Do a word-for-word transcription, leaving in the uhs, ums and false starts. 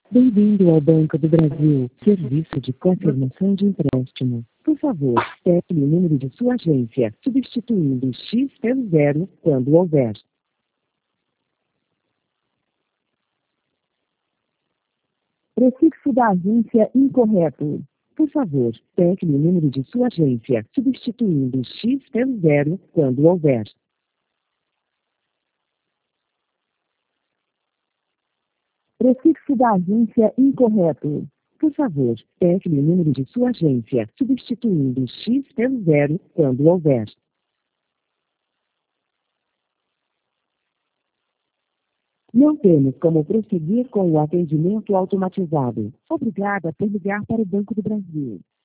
Bem-vindo ao Banco do Brasil, serviço de confirmação de empréstimo. Por favor, tecle o número de sua agência, substituindo o X pelo zero quando houver. Prefixo da agência incorreto. Por favor, tecle o número de sua agência, substituindo o X pelo zero quando houver. Prefixo da agência incorreto. Por favor, tecle o número de sua agência, substituindo o X pelo zero quando houver. Não temos como prosseguir com o atendimento automatizado. Obrigada por ligar para o Banco do Brasil.